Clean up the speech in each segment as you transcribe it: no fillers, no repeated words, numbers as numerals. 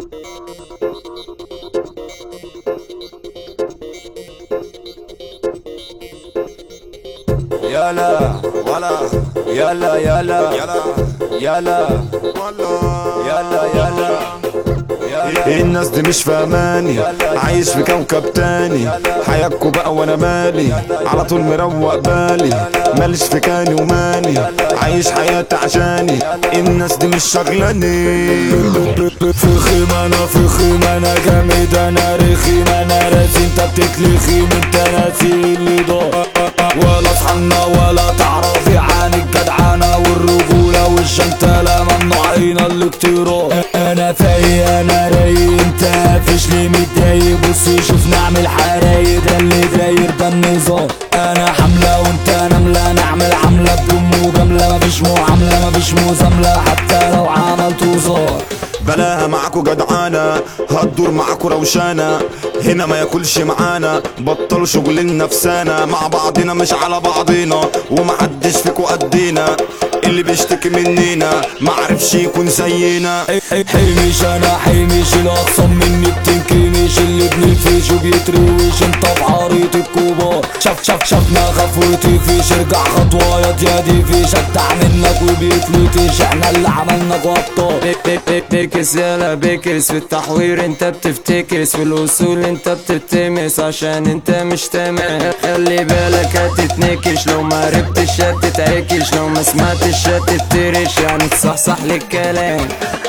يلا ولا يلا يلا يلا يلا يلا يلا الناس دي مش فاهماني، عايش في كوكب تاني. حياتكوا بقى وانا مالي، على طول مروق بالي، ماليش في كاني وماني، عايش حياتي عشاني. الناس دي مش شغلاني. فخم انا فخم انا جامد انا رخيم انا راسي، انت بتتلخيم انت ناسي اللي ضاع. ولا صحنا ولا تعرفي عن الجدعنة والرجولة والجنتلة، ممنوعين الاقتراء. انا فايق انا رايق انت قافش ليه متضايق، بص شوف نعمل حرايق، ده اللي داير ده النظام. انا حملة وانت نملة، نعمل عملة بدون مجاملة، مفيش معاملة مفيش مزاملة حتى لو عملت وزار. بلاها معاكوا جدعانة، هتدور معاكوا روشانة، هنا ما ياكلش معانا، بطلوا شغل النفسانة. مع بعضنا مش على بعضنا، ومحدش فيكوا قدينا، اللي بيشتكي مننا معرفش يكون زينا. حيمش انا حيمش، الاخصم مني بتنكمش، اللي بنفش وبيتروش انت في عريض الكبار. شافنا غفوتي فيش، ارجع خطوة يا ديادي فيش، ادع منك وبيتلتش، احنا اللي عملنا غطار. بيكس يلا بيكس، في التحوير انت بتفتكس، في الوصول انت بتتمس، عشان انت مش تمام. خلي بالك هتتنكش، لو ما عرفتش هتتعكش، لو ما سمعتش هتترش، يعني تصحصح للكلام.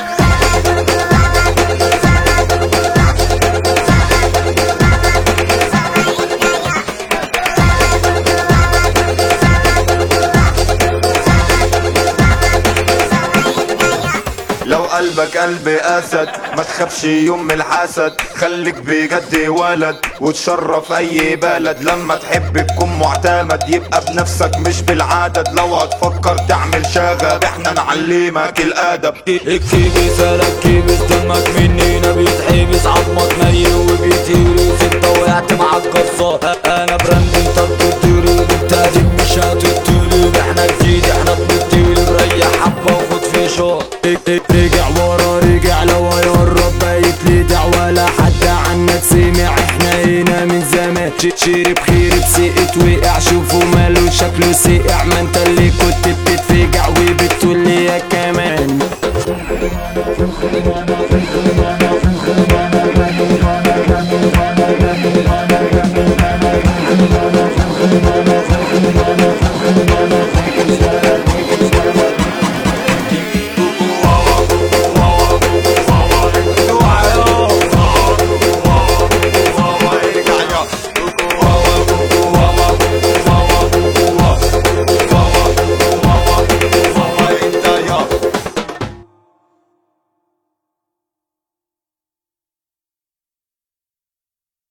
لو قلبك قلب اسد ما تخافش يوم من الحسد، خليك بجد ولد وتشرف اي بلد. لما تحب تكون معتمد يبقى بنفسك مش بالعدد، لو هتفكر تعمل شغب احنا نعلمك الادب. الكيبس انا الكيبس، دمك مننا بيتحبس، عظمك ني وبيتهرس، انت وقعت مع الجزار. انا براند انت بتطرد، انت قديم مش هتطرد، احنا جديد احنا بنطير، ريح حبه وخد في شهر. رجع ورا رجع، لو هيقرب بايت لدع، ولا حد عنك سمع، احنا هنا من زمان. شرب خير بسقت وقع، شوفوا ماله شكله سقع، ما انت اللي كنت بتتفجع وبتقول لي يا كمان.